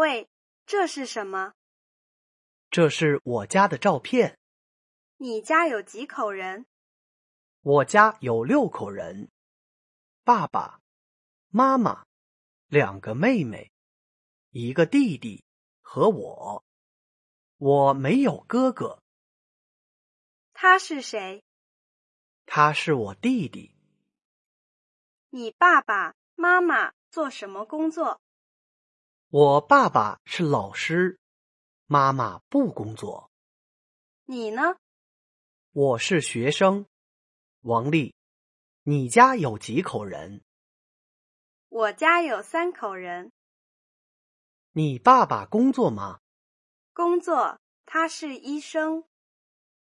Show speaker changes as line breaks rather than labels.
喂，这是什么？
这是我家的照片。
你家有几口人？
我家有6口人，爸爸、妈妈、2个妹妹、1个弟弟和我。我没有哥哥。
他是谁？
他是我弟弟。
你爸爸妈妈做什么工作？
我爸爸是老师，妈妈不工作。
你呢？
我是学生。王丽，你家有几口人？
我家有3口人。
你爸爸工作吗？
工作，他是医生。